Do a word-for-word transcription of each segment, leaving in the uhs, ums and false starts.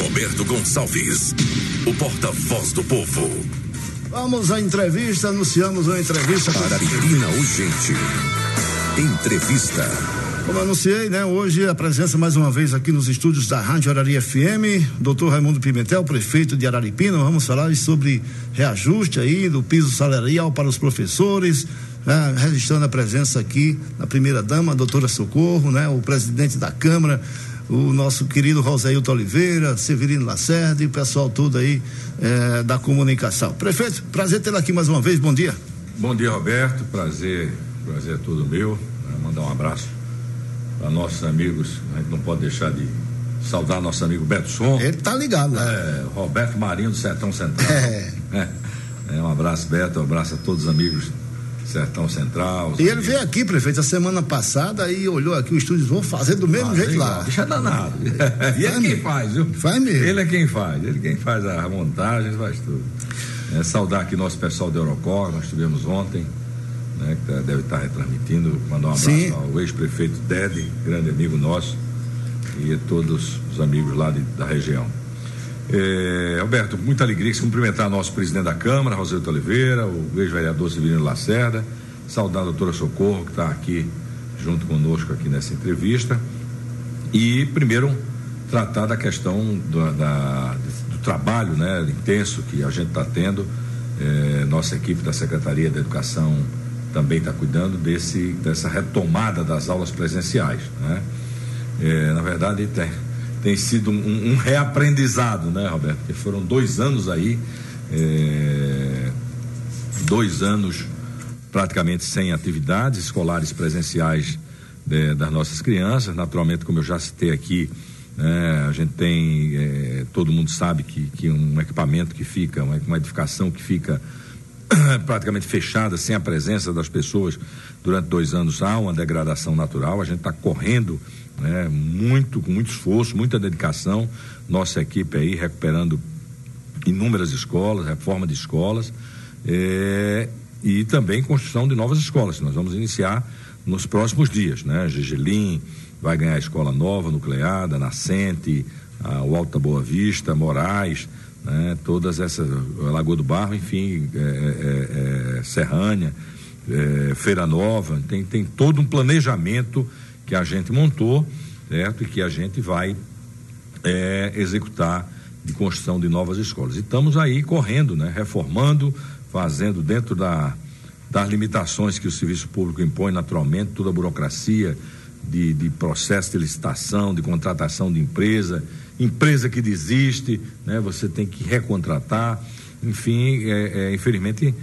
Roberto Gonçalves, o porta-voz do povo. Vamos à entrevista, anunciamos uma entrevista. Araripina Urgente. Entrevista. Como anunciei, né? Hoje a presença mais uma vez aqui nos estúdios da Rádio Arari F M, doutor Raimundo Pimentel, prefeito de Araripina. Vamos falar sobre reajuste aí do piso salarial para os professores, né? Registrando a presença aqui da primeira dama, a doutora Socorro, né? O presidente da Câmara, o nosso querido Rosailton Oliveira, Severino Lacerda e o pessoal todo aí eh, da comunicação. Prefeito, prazer tê-lo aqui mais uma vez, bom dia. Bom dia, Roberto, prazer, prazer é todo meu, mandar um abraço para nossos amigos, a gente não pode deixar de saudar nosso amigo Beto Som. Ele tá ligado, né? É, Roberto Marinho do Sertão Central. É. É, é, um abraço, Beto, um abraço a todos os amigos do Sertão Central. E ele amigos. veio aqui, prefeito, a semana passada e olhou aqui o estúdio, vão fazer do mesmo ah, jeito lá. Deixa é danado. E ele quem faz, viu? Faz mesmo. Ele é quem faz, ele quem faz a montagem, faz tudo. É, saudar aqui nosso pessoal do Eurocor, nós tivemos ontem, né, que deve estar retransmitindo, mandar um abraço Sim. ao ex-prefeito Dede, grande amigo nosso, e a todos os amigos lá de, da região. É, Alberto, muita alegria cumprimentar nosso presidente da Câmara, Rosailton Oliveira, o ex-vereador Severino Lacerda, saudar a doutora Socorro, que está aqui junto conosco aqui nessa entrevista, e primeiro tratar da questão do, da, do trabalho, né, intenso que a gente está tendo. É, nossa equipe da Secretaria da Educação também está cuidando desse, dessa retomada das aulas presenciais, né? É, na verdade tem, tem sido um, um reaprendizado, né, Roberto? Porque foram dois anos aí, é, dois anos praticamente sem atividades escolares presenciais de, das nossas crianças. Naturalmente, como eu já citei aqui, é, a gente tem, é, todo mundo sabe que, que um equipamento que fica, uma, uma edificação que fica praticamente fechada, sem a presença das pessoas durante dois anos, há uma degradação natural. A gente está correndo, né, muito, com muito esforço, muita dedicação, nossa equipe aí recuperando inúmeras escolas, reforma de escolas, é, e também construção de novas escolas. Nós vamos iniciar nos próximos dias, né? Gegelim vai ganhar a escola nova, nucleada, Nascente, a, o Alta Boa Vista, Moraes, né? Todas essas, Lagoa do Barro, enfim, é, é, é, Serrânia, é, Feira Nova, tem, tem todo um planejamento que a gente montou, certo? E que a gente vai é, executar de construção de novas escolas. E estamos aí correndo, né? Reformando, fazendo dentro da, das limitações que o serviço público impõe, naturalmente, toda a burocracia de, de processo de licitação, de contratação de empresa, empresa que desiste, né? Você tem que recontratar, enfim, é, é, infelizmente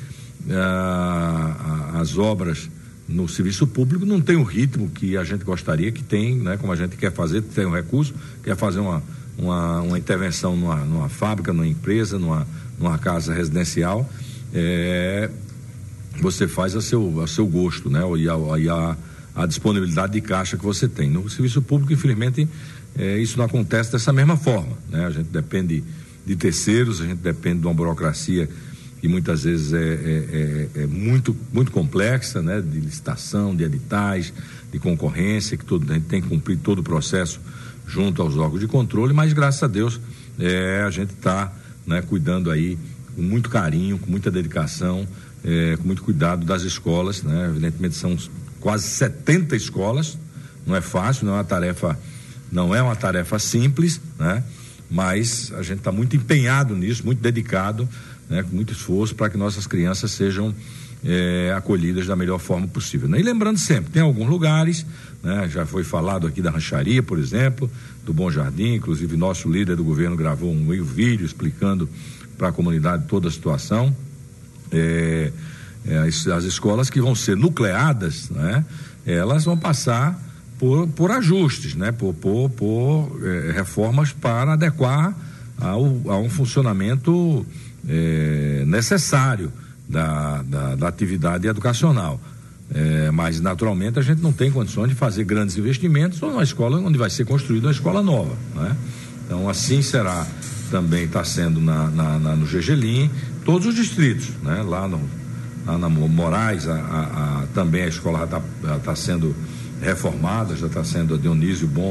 a, a, as obras no serviço público não tem o ritmo que a gente gostaria que tem, né? Como a gente quer fazer, tem um recurso, quer fazer uma, uma, uma intervenção numa, numa fábrica, numa empresa, numa, numa casa residencial, é, você faz a seu, a seu gosto, né? E a, e a, a disponibilidade de caixa que você tem. No serviço público, infelizmente, é, isso não acontece dessa mesma forma, né? A gente depende de terceiros, a gente depende de uma burocracia que muitas vezes é, é, é, é muito, muito complexa, né? De licitação, de editais, de concorrência, que todo, a gente tem que cumprir todo o processo junto aos órgãos de controle, mas graças a Deus é, a gente está, né, cuidando aí com muito carinho, com muita dedicação, é, com muito cuidado das escolas, né? Evidentemente são quase setenta escolas, não é fácil, não é uma tarefa, não é uma tarefa simples, né? Mas a gente está muito empenhado nisso, muito dedicado, né, com muito esforço para que nossas crianças sejam é, acolhidas da melhor forma possível, né? E lembrando sempre, tem alguns lugares, né, já foi falado aqui da Rancharia, por exemplo, do Bom Jardim, inclusive nosso líder do governo gravou um meio vídeo explicando para a comunidade toda a situação. É, é, as, as escolas que vão ser nucleadas, né, elas vão passar por, por ajustes, né, por, por, por é, reformas para adequar ao, a um funcionamento É, necessário da, da, da atividade educacional, é, mas naturalmente a gente não tem condições de fazer grandes investimentos numa escola onde vai ser construída uma escola nova, né? Então assim será, também está sendo na, na, na, no Gegelim, todos os distritos, né? Lá no lá na Moraes, a, a, a, também a escola já está tá sendo reformada, já está sendo a Dionísio Bom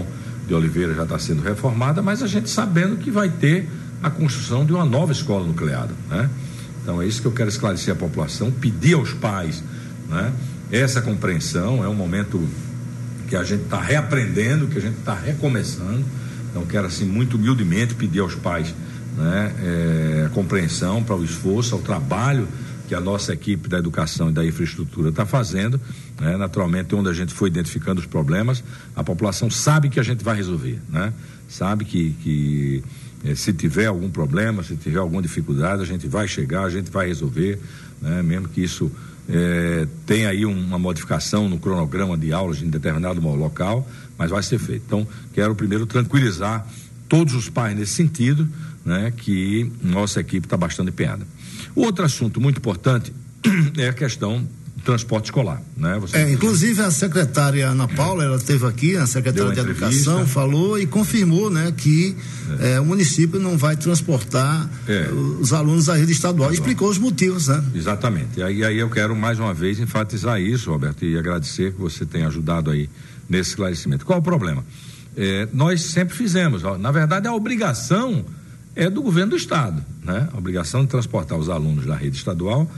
de Oliveira já está sendo reformada, mas a gente sabendo que vai ter a construção de uma nova escola nucleada, né? Então é isso que eu quero esclarecer à população, pedir aos pais, né, essa compreensão. É um momento que a gente está reaprendendo, que a gente está recomeçando. Então quero assim muito humildemente pedir aos pais, né, é, a compreensão para o esforço, ao trabalho que a nossa equipe da educação e da infraestrutura está fazendo, né? Naturalmente, onde a gente foi identificando os problemas, a população sabe que a gente vai resolver, né? Sabe que, que eh, se tiver algum problema, se tiver alguma dificuldade, a gente vai chegar, a gente vai resolver, né? Mesmo que isso eh, tenha aí uma modificação no cronograma de aulas em determinado local, mas vai ser feito. Então, quero primeiro tranquilizar todos os pais nesse sentido, né? Que nossa equipe está bastante empenhada. O outro assunto muito importante é a questão do transporte escolar, né? Você é, inclusive a secretária Ana Paula, ela esteve aqui, a secretária de Educação, falou e confirmou, né, que é. É, o município não vai transportar é. os alunos da rede estadual, explicou os motivos, né? Exatamente, e aí, aí eu quero mais uma vez enfatizar isso, Roberto, e agradecer que você tenha ajudado aí nesse esclarecimento. Qual o problema? É, nós sempre fizemos, ó, na verdade a obrigação é do governo do estado, né? A obrigação de transportar os alunos da rede estadual,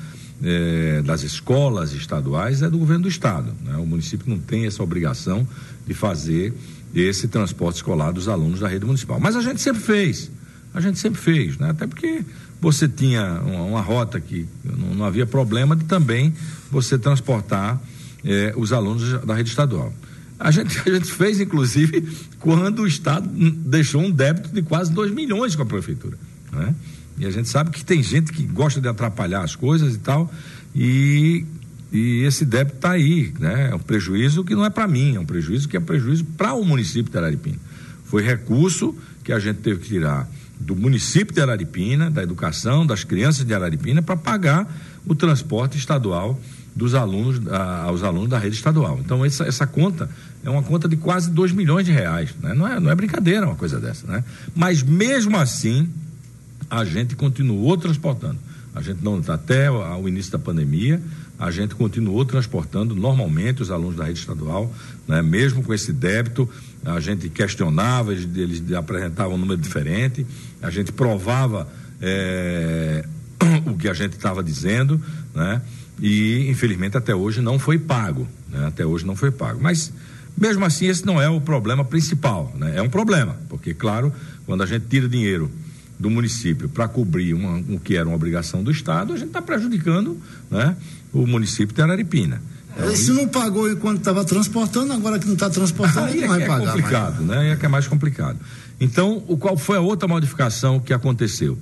eh, das escolas estaduais, é do governo do estado, né? O município não tem essa obrigação de fazer esse transporte escolar dos alunos da rede municipal, mas a gente sempre fez, a gente sempre fez, né? Até porque você tinha uma, uma rota que não, não havia problema de também você transportar eh, os alunos da rede estadual. A gente, a gente fez, inclusive, quando o Estado deixou um débito de quase dois milhões com a prefeitura, né? E a gente sabe que tem gente que gosta de atrapalhar as coisas e tal, e, e esse débito está aí, né? É um prejuízo que não é para mim, é um prejuízo que é prejuízo para o município de Araripina. Foi recurso que a gente teve que tirar do município de Araripina, da educação, das crianças de Araripina, para pagar o transporte estadual dos alunos, a, aos alunos da rede estadual. Então essa, essa conta é uma conta de quase dois milhões de reais, né? Não é, não é brincadeira uma coisa dessa, né? Mas mesmo assim a gente continuou transportando. A gente não, até o início da pandemia, a gente continuou transportando normalmente os alunos da rede estadual, né? Mesmo com esse débito, a gente questionava, eles, eles apresentavam um número diferente, a gente provava é, o que a gente estava dizendo, né? E infelizmente até hoje não foi pago, né? Até hoje não foi pago, mas mesmo assim esse não é o problema principal, né? É um problema, porque claro, quando a gente tira dinheiro do município para cobrir uma, o que era uma obrigação do estado, a gente está prejudicando, né, o município de Araripina. Então, se não pagou enquanto estava transportando, agora que não está transportando, aí não é, vai é pagar complicado, mais. né? Aí é que é mais complicado. Então, o qual foi a outra modificação que aconteceu?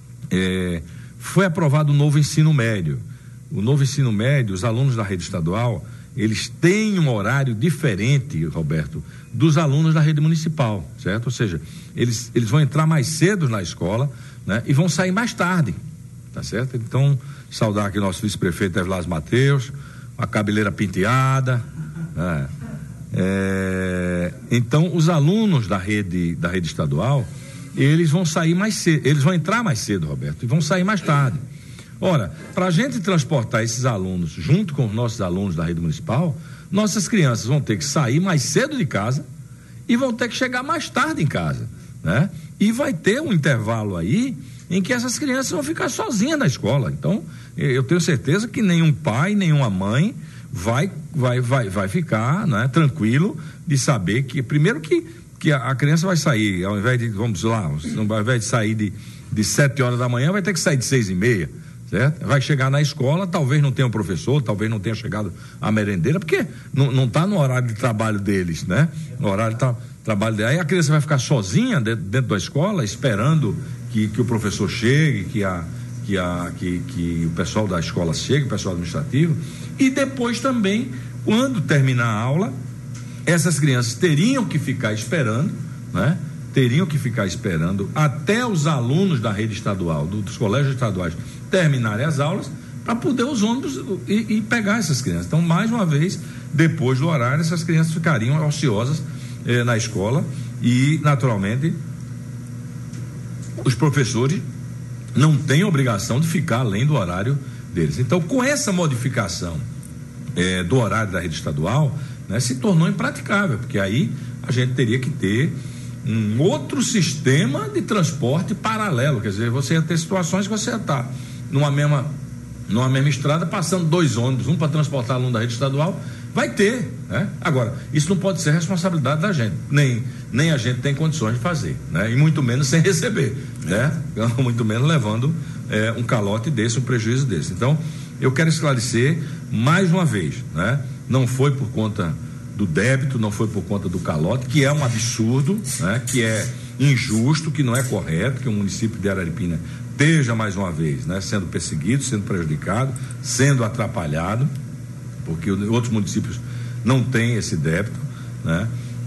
É, foi aprovado o novo ensino médio. O novo ensino médio, os alunos da rede estadual, eles têm um horário diferente, Roberto, dos alunos da rede municipal, certo? Ou seja, eles, eles vão entrar mais cedo na escola, né? E vão sair mais tarde, tá certo? Então, saudar aqui nosso vice-prefeito Evlas Mateus, a cabeleira penteada, né? É, então, os alunos da rede, da rede estadual, eles vão sair mais cedo, eles vão entrar mais cedo, Roberto, e vão sair mais tarde. Ora, para a gente transportar esses alunos junto com os nossos alunos da rede municipal, nossas crianças vão ter que sair mais cedo de casa e vão ter que chegar mais tarde em casa, né? E vai ter um intervalo aí em que essas crianças vão ficar sozinhas na escola. Então, eu tenho certeza que nenhum pai, nenhuma mãe vai, vai, vai, vai ficar, né, tranquilo de saber que, primeiro que, que a, a criança vai sair, ao invés de, vamos lá, ao invés de sair de, de sete horas da manhã, vai ter que sair de seis e meia. Certo? Vai chegar na escola, talvez não tenha um professor, talvez não tenha chegado a merendeira, porque não, não tá no horário de trabalho deles, né? No horário de tra- trabalho deles. Aí a criança vai ficar sozinha dentro, dentro da escola, esperando que, que o professor chegue, que, a, que, a, que, que o pessoal da escola chegue, o pessoal administrativo. E depois também, quando terminar a aula, essas crianças teriam que ficar esperando, né? Teriam que ficar esperando até os alunos da rede estadual, do, dos colégios estaduais, terminarem as aulas, para poder os ônibus e, e pegar essas crianças. Então, mais uma vez, depois do horário, essas crianças ficariam ociosas eh, na escola e, naturalmente, os professores não têm obrigação de ficar além do horário deles. Então, com essa modificação eh, do horário da rede estadual, né, se tornou impraticável, porque aí a gente teria que ter um outro sistema de transporte paralelo, quer dizer, você ia ter situações que você ia estar numa mesma, numa mesma estrada, passando dois ônibus, um para transportar aluno da rede estadual, vai ter, né? Agora, isso não pode ser responsabilidade da gente, nem, nem a gente tem condições de fazer, né? E muito menos sem receber, né? Muito menos levando é, um calote desse, um prejuízo desse. Então, eu quero esclarecer mais uma vez, né? Não foi por conta do débito, não foi por conta do calote, que é um absurdo, né? Que é injusto, que não é correto, que o município de Araripina esteja mais uma vez, né? Sendo perseguido, sendo prejudicado, sendo atrapalhado, porque outros municípios não têm esse débito, né?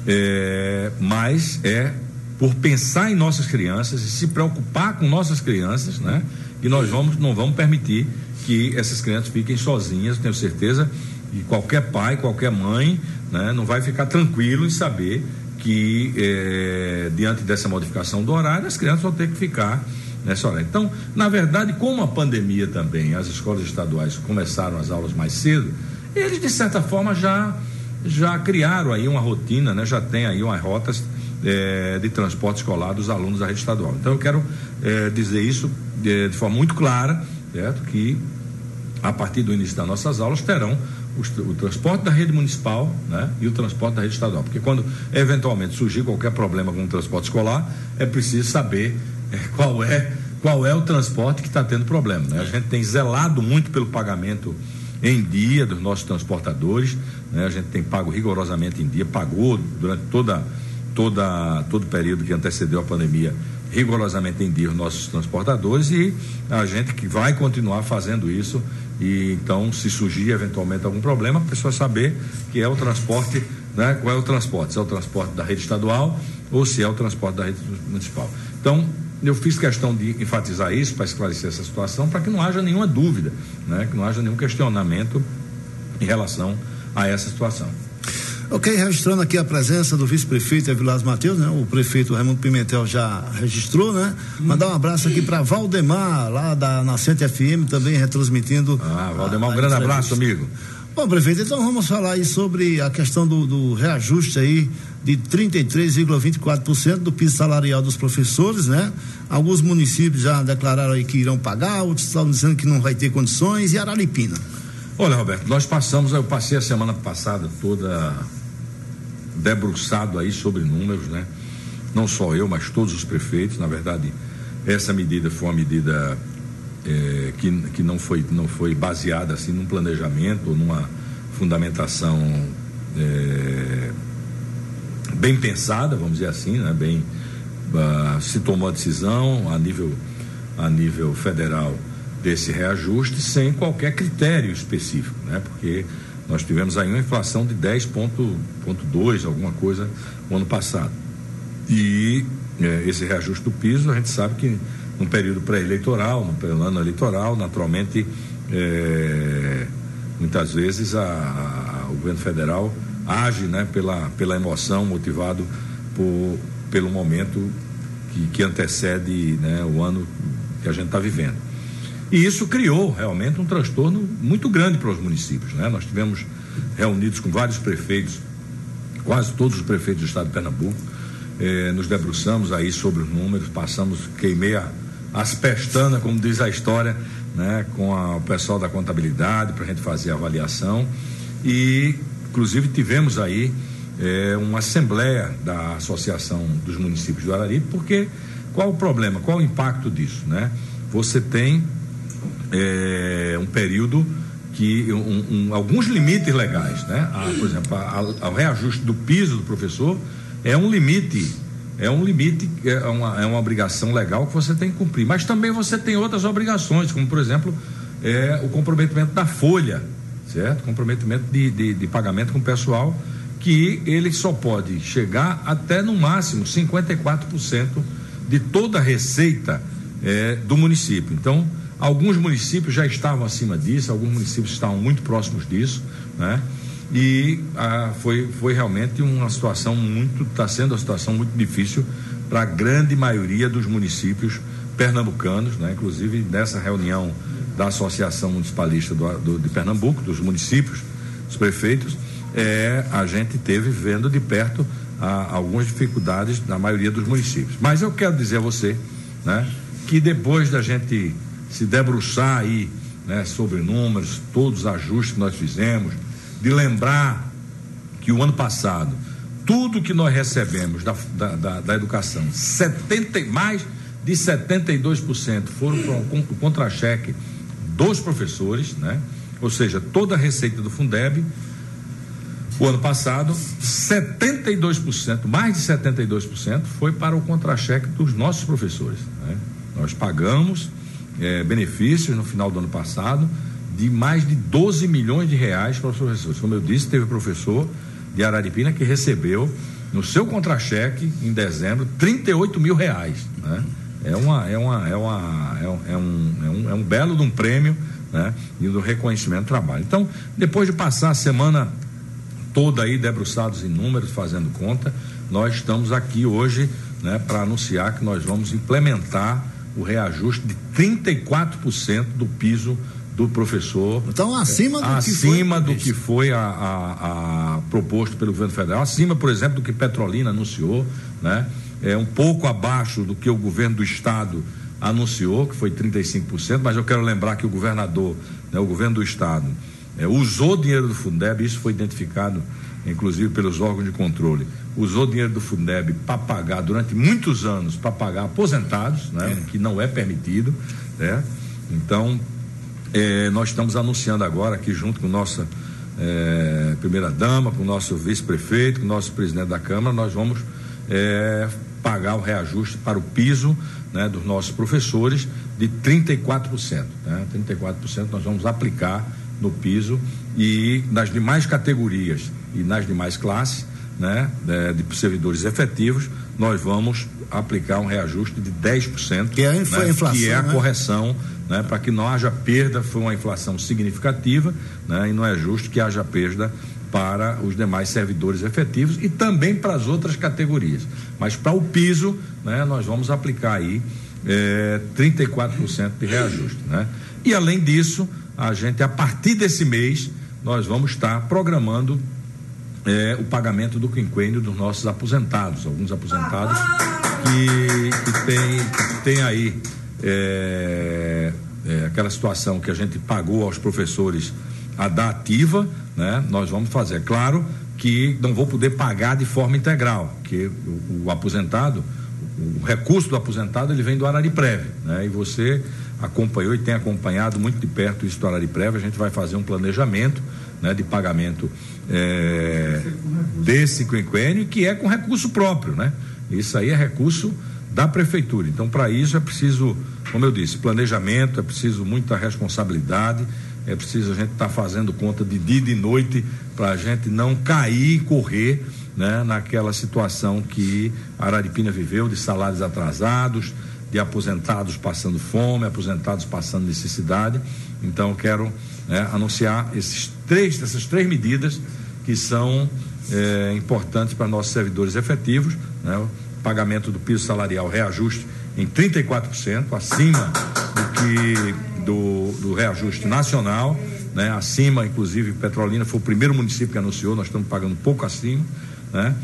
É, mas é por pensar em nossas crianças e se preocupar com nossas crianças, né? Que nós vamos, não vamos permitir que essas crianças fiquem sozinhas. Tenho certeza que qualquer pai, qualquer mãe, né? Não vai ficar tranquilo em saber que é, diante dessa modificação do horário, as crianças vão ter que ficar nessa hora. Então, na verdade, como a pandemia também, as escolas estaduais começaram as aulas mais cedo, eles de certa forma já já criaram aí uma rotina, né? Já tem aí umas rotas é, de transporte escolar dos alunos da rede estadual. Então eu quero é, dizer isso de, de forma muito clara, certo? Que a partir do início das nossas aulas terão os, o transporte da rede municipal, né? E o transporte da rede estadual, porque quando eventualmente surgir qualquer problema com o transporte escolar, é preciso saber é, qual é qual é o transporte que está tendo problema, né? A gente tem zelado muito pelo pagamento em dia dos nossos transportadores, né? A gente tem pago rigorosamente em dia, pagou durante toda, toda, todo o período que antecedeu a pandemia, rigorosamente em dia os nossos transportadores, e a gente que vai continuar fazendo isso. E então, se surgir eventualmente algum problema, a pessoa saber que é o transporte, né? Qual é o transporte, se é o transporte da rede estadual ou se é o transporte da rede municipal. Então, eu fiz questão de enfatizar isso para esclarecer essa situação, para que não haja nenhuma dúvida, né? Que não haja nenhum questionamento em relação a essa situação. Ok, registrando aqui a presença do vice-prefeito Evilásio Mateus, né? O prefeito Raimundo Pimentel já registrou, né? Hum. Mandar um abraço aqui para Valdemar, lá da Nascente F M, também retransmitindo. Ah, Valdemar, um grande abraço, amigo. Bom, prefeito, então vamos falar aí sobre a questão do, do reajuste aí de trinta e três vírgula vinte e quatro por cento do piso salarial dos professores, né? Alguns municípios já declararam aí que irão pagar, outros estão dizendo que não vai ter condições. E Araripina? Olha, Roberto, nós passamos, eu passei a semana passada toda debruçado aí sobre números, né? Não só eu, mas todos os prefeitos. Na verdade, essa medida foi uma medida É, que, que não foi, não foi baseada assim num planejamento ou numa fundamentação é, bem pensada, vamos dizer assim, né? Bem, uh, se tomou a decisão a nível, a nível federal desse reajuste sem qualquer critério específico, né? Porque nós tivemos aí uma inflação de dez vírgula dois, alguma coisa, no ano passado. E é, esse reajuste do piso, a gente sabe que num período pré-eleitoral, no ano eleitoral, naturalmente, é, muitas vezes a, a, o governo federal age, né, pela, pela emoção, motivado por, pelo momento que, que antecede, né, o ano que a gente está vivendo. E isso criou realmente um transtorno muito grande para os municípios, né? Nós tivemos reunidos com vários prefeitos, quase todos os prefeitos do estado de Pernambuco, eh, nos debruçamos aí sobre os números, passamos, queimei a as pestanas, como diz a história, né, com a, o pessoal da contabilidade para a gente fazer a avaliação, e inclusive tivemos aí é, uma assembleia da Associação dos Municípios do Araripe, porque qual o problema, qual o impacto disso, né? Você tem é, um período que um, um, alguns limites legais, né? A, por exemplo, a, a, o reajuste do piso do professor é um limite É um limite, é uma, é uma obrigação legal que você tem que cumprir, mas também você tem outras obrigações, como por exemplo, é, o comprometimento da folha, certo? Comprometimento de, de, de pagamento com o pessoal, que ele só pode chegar até no máximo cinquenta e quatro por cento de toda a receita é, do município. Então, alguns municípios já estavam acima disso, alguns municípios estavam muito próximos disso, né? E ah, foi, foi realmente uma situação muito, está sendo uma situação muito difícil para a grande maioria dos municípios pernambucanos, né? Inclusive nessa reunião da Associação Municipalista do, do, de Pernambuco, dos municípios, dos prefeitos, é, a gente teve vendo de perto a algumas dificuldades na maioria dos municípios. Mas eu quero dizer a você, né, que depois da gente se debruçar aí, né, sobre números, todos os ajustes que nós fizemos, de lembrar que o ano passado, tudo que nós recebemos da, da, da, da educação, setenta, mais de setenta e dois por cento foram para o contra-cheque dos professores, né? Ou seja, toda a receita do Fundeb, o ano passado, setenta e dois por cento, mais de setenta e dois por cento foi para o contra-cheque dos nossos professores, né? Nós pagamos é, benefícios no final do ano passado de mais de doze milhões de reais para os professores. Como eu disse, teve professor de Araripina que recebeu no seu contra-cheque em dezembro trinta e oito mil reais, né? É uma, é uma, é uma, é um, é um, é um, é um belo de um prêmio, né? E do reconhecimento do trabalho. Então, depois de passar a semana toda aí debruçados em números, fazendo conta, nós estamos aqui hoje, né, para anunciar que nós vamos implementar o reajuste de trinta e quatro por cento do piso do professor. Então, acima do acima que foi, do que foi a, a, a proposto pelo governo federal, acima, por exemplo, do que Petrolina anunciou, né? É um pouco abaixo do que o governo do estado anunciou, que foi trinta e cinco por cento, mas eu quero lembrar que o governador, né, o governo do estado, é, usou dinheiro do Fundeb, isso foi identificado inclusive pelos órgãos de controle, usou dinheiro do Fundeb para pagar durante muitos anos, para pagar aposentados, né? É. Que não é permitido, né? Então, é, nós estamos anunciando agora aqui junto com nossa é, primeira dama, com o nosso vice-prefeito, com o nosso presidente da Câmara, nós vamos é, pagar o reajuste para o piso, né, dos nossos professores de trinta e quatro por cento, né? trinta e quatro por cento nós vamos aplicar no piso, e nas demais categorias e nas demais classes, né, de, de servidores efetivos, nós vamos aplicar um reajuste de dez por cento, que é a, infla, né, inflação, que é a né? correção, né, para que não haja perda. Foi uma inflação significativa, né, e não é justo que haja perda para os demais servidores efetivos e também para as outras categorias. Mas para o piso, né, nós vamos aplicar aí é, trinta e quatro por cento de reajuste, né? E além disso, a gente, a partir desse mês, nós vamos estar programando é, o pagamento do quinquênio dos nossos aposentados, alguns aposentados que, que tem, que tem aí é, é, aquela situação que a gente pagou aos professores a da ativa, né? Nós vamos fazer, é claro que não vou poder pagar de forma integral, que o, o aposentado, o recurso do aposentado, ele vem do Arariprev, né? E você acompanhou e tem acompanhado muito de perto isso do Arariprev. A gente vai fazer um planejamento, né, de pagamento é, desse quinquênio, que é com recurso próprio, né? Isso aí é recurso da prefeitura. Então, para isso é preciso, como eu disse, planejamento, é preciso muita responsabilidade, é preciso a gente estar tá fazendo conta de dia e de noite para a gente não cair e correr, né, naquela situação que a Araripina viveu, de salários atrasados, de aposentados passando fome, aposentados passando necessidade. Então eu quero, né, anunciar esses três, essas três medidas que são é, importantes para nossos servidores efetivos, né? O pagamento do piso salarial, reajuste em trinta e quatro por cento, acima do que do, do reajuste nacional, né? Acima, inclusive, Petrolina foi o primeiro município que anunciou, nós estamos pagando pouco acima, né?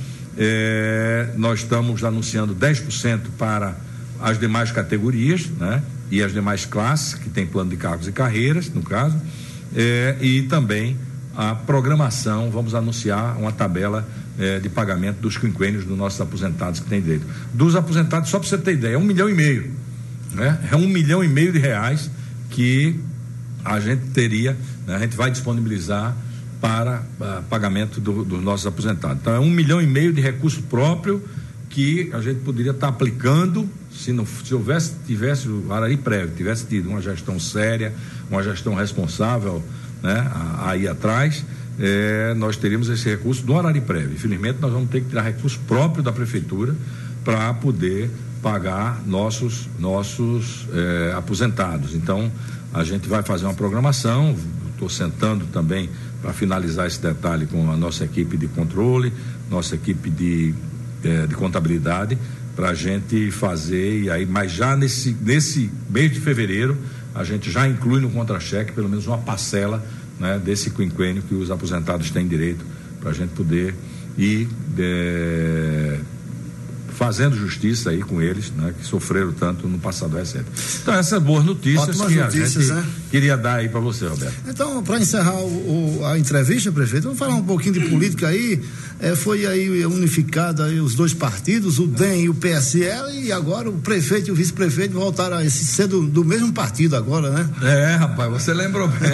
É, nós estamos anunciando dez por cento para as demais categorias, né? E as demais classes, que tem plano de cargos e carreiras, no caso, é, e também a programação, vamos anunciar uma tabela é, de pagamento dos quinquênios dos nossos aposentados que tem direito. Dos aposentados, só para você ter ideia, é um milhão e meio, né? É um milhão e meio de reais que a gente teria, né? A gente vai disponibilizar para uh, pagamento do, dos nossos aposentados. Então é um milhão e meio de recurso próprio que a gente poderia estar aplicando se não, se houvesse, tivesse o Arariprev, tivesse tido uma gestão séria, uma gestão responsável, né, aí atrás, é, nós teríamos esse recurso do Arariprev. Infelizmente nós vamos ter que tirar recurso próprio da prefeitura para poder pagar nossos nossos é, aposentados. Então a gente vai fazer uma programação. Estou sentando também para finalizar esse detalhe com a nossa equipe de controle, nossa equipe de, é, de contabilidade, para a gente fazer, e aí, mas já nesse, nesse mês de fevereiro, a gente já inclui no contra-cheque pelo menos uma parcela, né, desse quinquênio que os aposentados têm direito, para a gente poder e é, fazendo justiça aí com eles, né, que sofreram tanto no passado recente. Então, essas boas notícias Ótimas que notícias, a gente né? queria dar aí para você, Roberto. Então, para encerrar o, o, a entrevista, prefeito, vamos falar um pouquinho de política aí. É, foi aí unificado aí os dois partidos, o D E M e o P S L, e agora o prefeito e o vice-prefeito voltaram a esse, ser do, do mesmo partido agora, né? É, rapaz, você lembrou bem.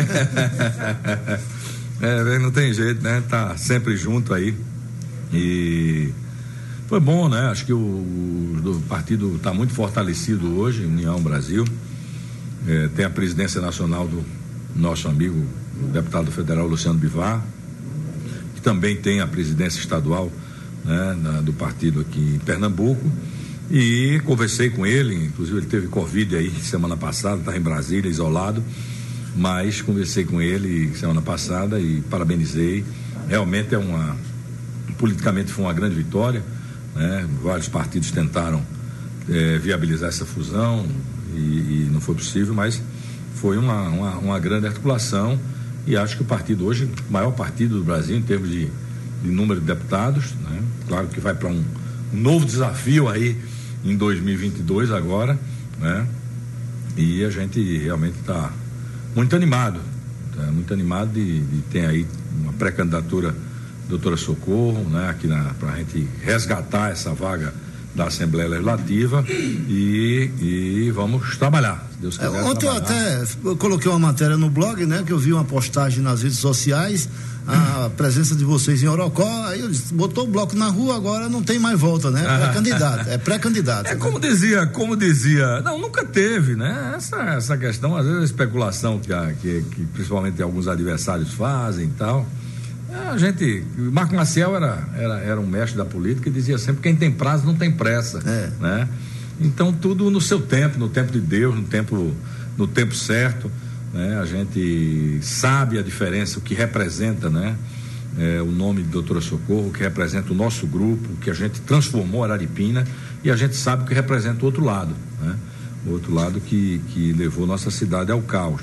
É, não tem jeito, né? Tá sempre junto aí. E foi bom, né? Acho que o, o, o partido está muito fortalecido hoje, União Brasil. É, tem a presidência nacional do nosso amigo, o deputado federal Luciano Bivar, que também tem a presidência estadual, né, na, do partido aqui em Pernambuco. E conversei com ele, inclusive ele teve Covid aí semana passada, está em Brasília, isolado, mas conversei com ele semana passada e parabenizei. Realmente é uma, politicamente foi uma grande vitória, né? Vários partidos tentaram é, viabilizar essa fusão e, e não foi possível, mas foi uma, uma, uma grande articulação, e acho que o partido hoje, o maior partido do Brasil em termos de, de número de deputados, né? Claro que vai para um, um novo desafio aí em dois mil e vinte e dois agora, né? E a gente realmente está muito animado, tá muito animado de, de ter aí uma pré-candidatura doutora Socorro, né, aqui para a gente resgatar essa vaga da Assembleia Legislativa e, e vamos trabalhar, se Deus quiser. É, ontem trabalhar. eu até eu coloquei uma matéria no blog, né, que eu vi uma postagem nas redes sociais, a presença de vocês em Orocó, aí eu disse, botou o bloco na rua, agora não tem mais volta, né? É candidato, é pré-candidato. É como dizia, como dizia, não, nunca teve, né? Essa, essa questão, às vezes a especulação que, a, que, que principalmente alguns adversários fazem e tal. A gente, Marco Maciel era, era, era um mestre da política e dizia sempre: quem tem prazo não tem pressa, é. né? Então tudo no seu tempo, no tempo de Deus, no tempo, no tempo certo, né? A gente sabe a diferença, o que representa, né? É, o nome de doutora Socorro, que representa o nosso grupo, que a gente transformou Araripina, e a gente sabe o que representa o outro lado, né? O outro lado que, que levou nossa cidade ao caos.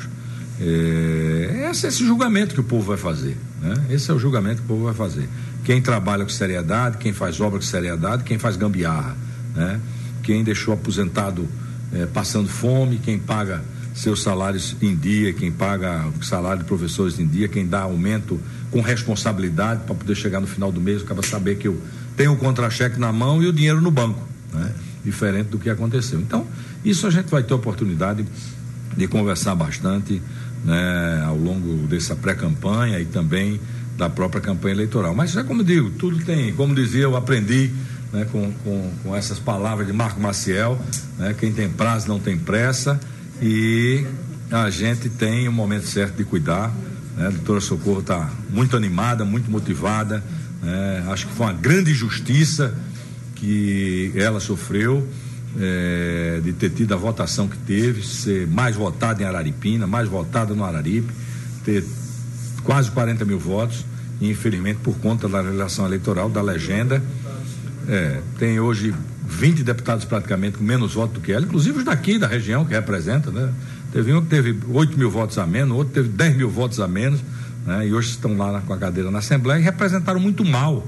É, esse é esse julgamento que o povo vai fazer, né? Esse é o julgamento que o povo vai fazer. Quem trabalha com seriedade, quem faz obra com seriedade, quem faz gambiarra, né? Quem deixou aposentado é, passando fome, quem paga seus salários em dia, quem paga o salário de professores em dia, quem dá aumento com responsabilidade para poder chegar no final do mês, acaba saber que eu tenho o contra-cheque na mão e o dinheiro no banco, né? Diferente do que aconteceu. Então, isso a gente vai ter oportunidade de conversar bastante, né, ao longo dessa pré-campanha e também da própria campanha eleitoral. Mas é como eu digo, tudo tem, como dizia, eu aprendi, né, com, com, com essas palavras de Marco Maciel, né, quem tem prazo não tem pressa, e a gente tem o momento certo de cuidar, né? A doutora Socorro está muito animada, muito motivada, né? Acho que foi uma grande injustiça que ela sofreu, É, de ter tido a votação que teve, ser mais votada em Araripina, mais votada no Araripe, ter quase quarenta mil votos, e infelizmente por conta da legislação eleitoral, da legenda, é, tem hoje vinte deputados praticamente com menos votos do que ela, inclusive os daqui da região que representa, né? Teve um que teve oito mil votos a menos, outro teve dez mil votos a menos, né? E hoje estão lá na, com a cadeira na Assembleia e representaram muito mal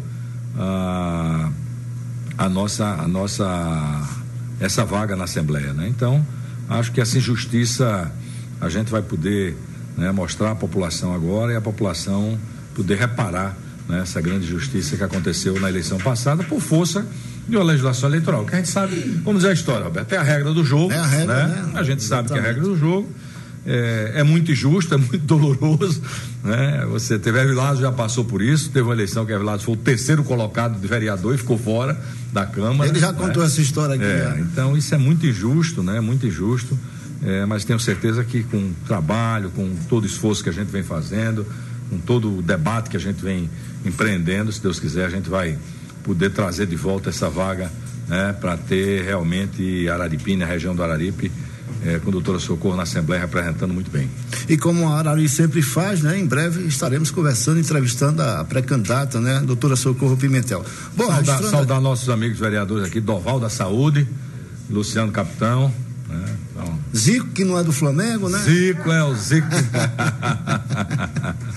a, a nossa a nossa essa vaga na Assembleia, né? Então, acho que essa injustiça a gente vai poder, né, mostrar à população agora, e a população poder reparar, né, essa grande injustiça que aconteceu na eleição passada por força de uma legislação eleitoral, que a gente sabe, vamos dizer a história, Roberto, é a regra do jogo, é a regra, né? né? A gente Exatamente. sabe que é a regra do jogo. É, é muito injusto, é muito doloroso, né? Você teve, Evilásio já passou por isso, teve uma eleição que Evilásio foi o terceiro colocado de vereador e ficou fora da Câmara. Ele já né? contou essa história aqui. É, né? então isso é muito injusto, né? Muito injusto, é, mas tenho certeza que com o trabalho, com todo o esforço que a gente vem fazendo, com todo o debate que a gente vem empreendendo, se Deus quiser, a gente vai poder trazer de volta essa vaga, né? Para ter realmente Araripina, a região do Araripe, É, com a doutora Socorro na Assembleia representando muito bem. E como a Arari sempre faz, né? Em breve estaremos conversando, entrevistando a pré-candidata, né? Doutora Socorro Pimentel. Bom, saudar, registrando... saudar nossos amigos vereadores aqui, Doval da Saúde, Luciano Capitão, né? Então, Zico, que não é do Flamengo, né? Zico, é o Zico.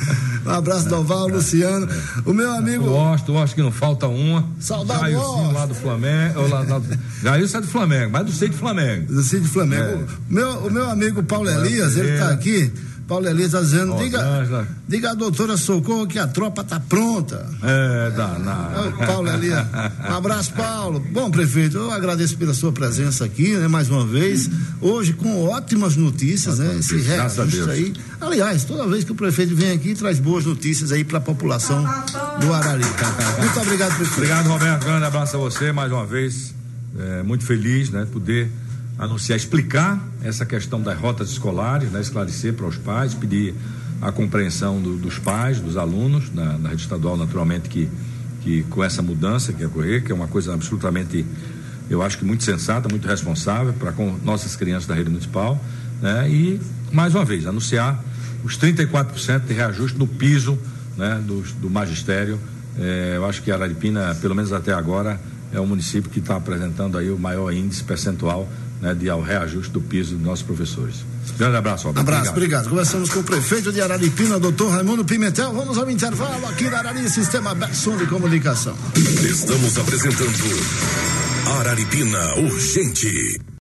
Um abraço do Val, Luciano. O meu amigo. Eu gosto, eu acho que não falta uma. Saudade. Jailzinho lá do Flamengo. Ou lá, lá, Jailson é do Flamengo, mas do Sei de Flamengo. Do Sei de Flamengo. É. Meu, o meu amigo Paulo Elias, ele está aqui. Paulo Elias está dizendo, diga, diga a doutora Socorro que a tropa está pronta. É, danado. Paulo Elias, um abraço, Paulo. Bom, prefeito, eu agradeço pela sua presença aqui, né, mais uma vez, hoje com ótimas notícias, né, esse reajuste aí. Aliás, toda vez que o prefeito vem aqui, traz boas notícias aí para a população do Arari. Muito obrigado, prefeito. Obrigado, Roberto, grande abraço a você, mais uma vez, é, muito feliz, né, poder anunciar, explicar essa questão das rotas escolares, né, esclarecer para os pais, pedir a compreensão do, dos pais, dos alunos, na, na rede estadual, naturalmente, que, que com essa mudança que ocorrer, que é uma coisa absolutamente, eu acho que muito sensata, muito responsável para com nossas crianças da rede municipal, né, e, mais uma vez, anunciar os trinta e quatro por cento de reajuste no piso, né, do, do magistério. É, eu acho que a Araripina, pelo menos até agora, é o município que está apresentando aí o maior índice percentual, né, de ao reajuste do piso dos nossos professores. Grande abraço, Roberto. Abraço, obrigado. obrigado. Conversamos com o prefeito de Araripina, doutor Raimundo Pimentel. Vamos ao intervalo aqui na Arari, Sistema Berson de Comunicação. Estamos apresentando Araripina Urgente.